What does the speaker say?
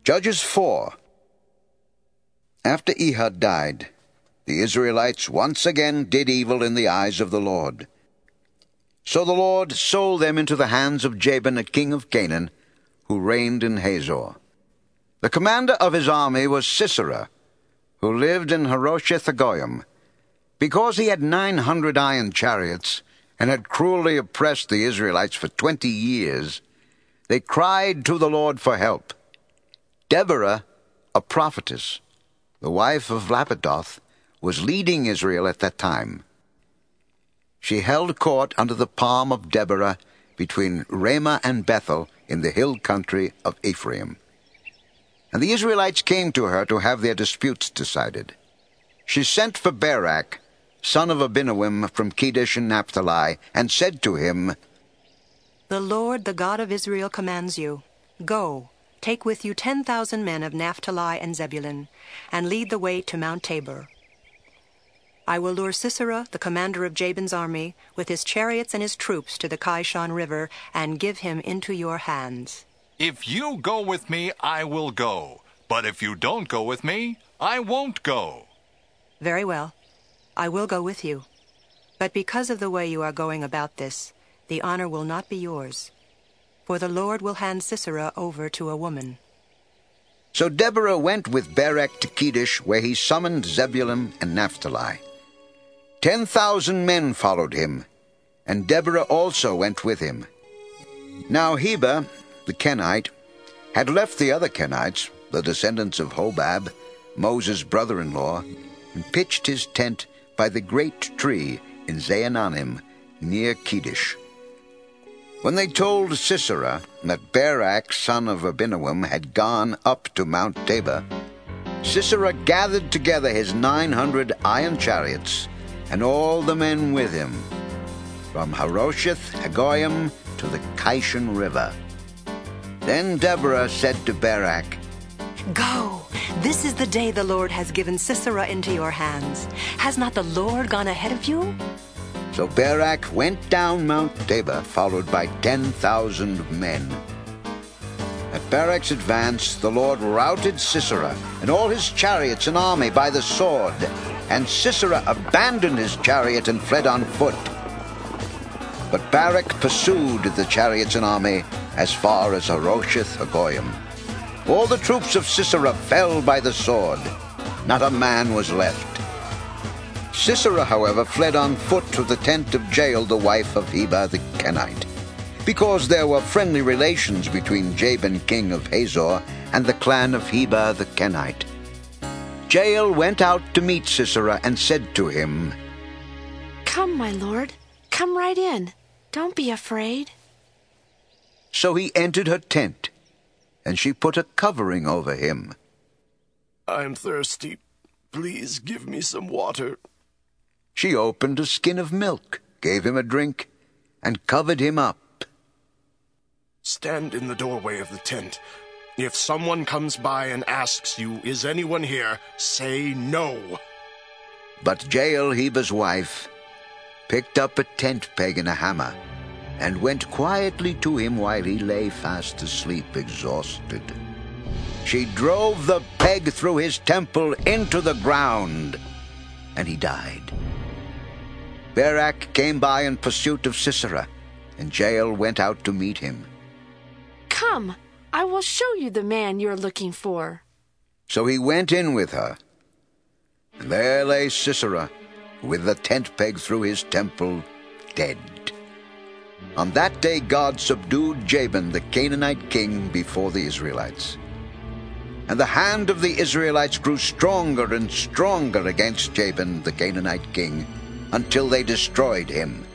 Judges 4. After Ehud died, the Israelites once again did evil in the eyes of the Lord. So the Lord sold them into the hands of Jabin, a king of Canaan, who reigned in Hazor. The commander of his army was Sisera, who lived in Harosheth-Hagoyim. Because he had 900 iron chariots and had cruelly oppressed the Israelites for 20 years, they cried to the Lord for help. Deborah, a prophetess, the wife of Lapidoth, was leading Israel at that time. She held court under the palm of Deborah between Ramah and Bethel in the hill country of Ephraim. And the Israelites came to her to have their disputes decided. She sent for Barak, son of Abinoam from Kedesh in Naphtali, and said to him, "The Lord, the God of Israel, commands you, Go, take with you 10,000 men of Naphtali and Zebulun, and lead the way to Mount Tabor. I will lure Sisera, the commander of Jabin's army, with his chariots and his troops to the Kishon River, and give him into your hands." If you go with me, I will go. But if you don't go with me, I won't go. Very well. I will go with you. But because of the way you are going about this, the honor will not be yours. For the Lord will hand Sisera over to a woman. So Deborah went with Barak to Kedesh, where he summoned Zebulun and Naphtali. 10,000 men followed him, and Deborah also went with him. Now Heber, the Kenite, had left the other Kenites, the descendants of Hobab, Moses' brother-in-law, and pitched his tent by the great tree in Zaanannim, near Kedesh. When they told Sisera that Barak, son of Abinoam, had gone up to Mount Tabor, Sisera gathered together his 900 iron chariots and all the men with him, from Harosheth-Hagoyim to the Kishon River. Then Deborah said to Barak, Go! This is the day the Lord has given Sisera into your hands. Has not the Lord gone ahead of you? So Barak went down Mount Tabor, followed by 10,000 men. At Barak's advance, the Lord routed Sisera and all his chariots and army by the sword, and Sisera abandoned his chariot and fled on foot. But Barak pursued the chariots and army as far as Harosheth-Hagoyim. All the troops of Sisera fell by the sword. Not a man was left. Sisera, however, fled on foot to the tent of Jael, the wife of Heber the Kenite, because there were friendly relations between Jabin, king of Hazor, and the clan of Heber the Kenite. Jael went out to meet Sisera and said to him, "Come, my lord, come right in. Don't be afraid." So he entered her tent, and she put a covering over him. "I'm thirsty. Please give me some water." She opened a skin of milk, gave him a drink, and covered him up. "Stand in the doorway of the tent. If someone comes by and asks you, 'Is anyone here?' say no." But Jael, Heber's wife, picked up a tent peg and a hammer, and went quietly to him while he lay fast asleep, exhausted. She drove the peg through his temple into the ground, and he died. Barak came by in pursuit of Sisera, and Jael went out to meet him. "Come, I will show you the man you're looking for." So he went in with her, and there lay Sisera, with the tent peg through his temple, dead. On that day God subdued Jabin, the Canaanite king, before the Israelites. And the hand of the Israelites grew stronger and stronger against Jabin, the Canaanite king, until they destroyed him.